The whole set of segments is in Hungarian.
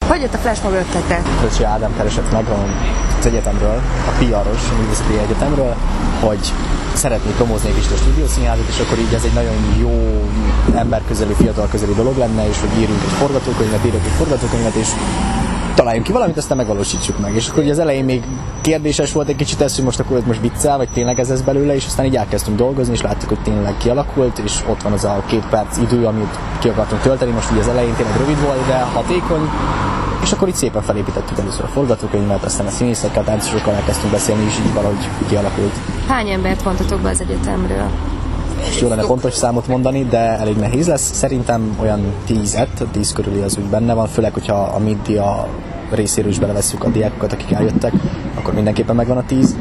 Hogy jött a flashmob ötlete? Röcsi Ádám keresett meg az egyetemről, a PR-os, a Művészeti Egyetemről, hogy szeretnék promózni egy kicsit a stúdiószínházat, és akkor így ez egy nagyon jó emberközeli, fiatal közeli dolog lenne, és hogy írjunk egy forgatókönyvet, és találjunk ki valamit, aztán megvalósítsuk meg. És akkor ugye az elején még kérdéses volt egy kicsit ez, hogy most akkor ez most viccel, vagy tényleg ez lesz belőle, és aztán így elkezdtünk dolgozni, és láttuk, hogy tényleg kialakult, és ott van az a 2 perc idő, amit ki akartunk tölteni, most ugye az elején tényleg rövid volt, de hatékony, és akkor így szépen felépítettük először a forgatókönyvet, aztán a színészekkel, táncosokkal elkezdtünk beszélni, és így valahogy kialakult. Hány embert vontatok be az egyetemről? És jó lenne pontos számot mondani, de elég nehéz lesz. Szerintem olyan 10 körüli az úgy benne van, főleg, hogyha a média részéről is belevesszük a diákokat, akik eljöttek, akkor mindenképpen megvan a 10.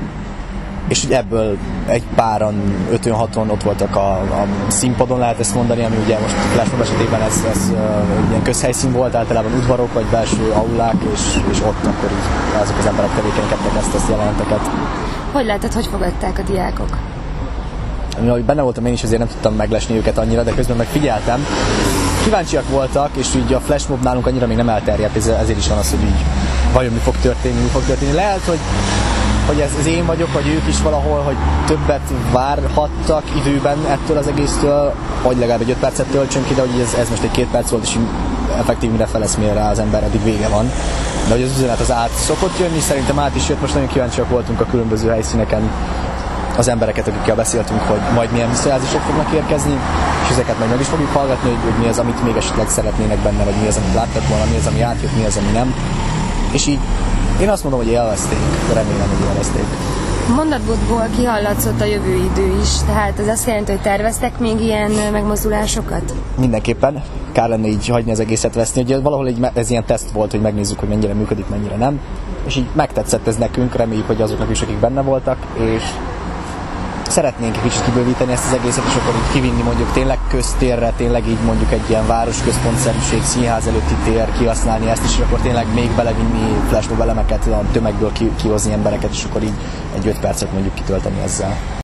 És ebből egy páran, 5-6-on ott voltak a színpadon, lehet ezt mondani, ami ugye most flashmob esetében ez ilyen közhelyszín volt, általában udvarok vagy belső aulák, és ott akkor így azok az emberek tevékenykedtek ezt jeleneteket. Hogy látod, hogy fogadták a diákok? Mivel benne voltam én is, azért nem tudtam meglesni őket annyira, de közben megfigyeltem. Kíváncsiak voltak, és így a flashmob nálunk annyira még nem elterjedt, ezért is van az, hogy így vajon mi fog történni. Lehet, hogy ez én vagyok, vagy ők is valahol, hogy többet várhattak időben ettől az egésztől, hogy legalább egy 5 percet töltsön ki, de hogy ez most egy 2 perc volt, és effektív mire feleszmél rá az ember, addig vége van. De hogy az üzenet az át szokott jönni, szerintem át is jött, most nagyon kíváncsiak voltunk a különböző helyszíneken az embereket, akikkel beszéltünk, hogy majd milyen visszajelzések fognak érkezni, és ezeket meg is fogjuk hallgatni, hogy mi az, amit még esetleg szeretnének benne, vagy mi az, amit láttak volna, mi az, ami átjött, mi az, ami nem. És így én azt mondom, hogy élvezték, remélem, hogy élvezték. Mondatból kihallatszott a jövő idő is, tehát ez azt jelenti, hogy terveztek még ilyen megmozdulásokat? Mindenképpen. Kár lenne így hagyni az egészet veszni, hogy valahol ez ilyen teszt volt, hogy megnézzük, hogy mennyire működik, mennyire nem. És így megtetszett ez nekünk, reméljük, hogy azoknak is, akik benne voltak, és szeretnénk egy kicsit kibővíteni ezt az egészet, és akkor így kivinni mondjuk tényleg köztérre, tényleg így mondjuk egy ilyen városközpontszerűség, színház előtti tér, kihasználni ezt, és akkor tényleg még belevinni flashmob elemeket, a tömegből kihozni embereket, és akkor így egy 5 percet mondjuk kitölteni ezzel.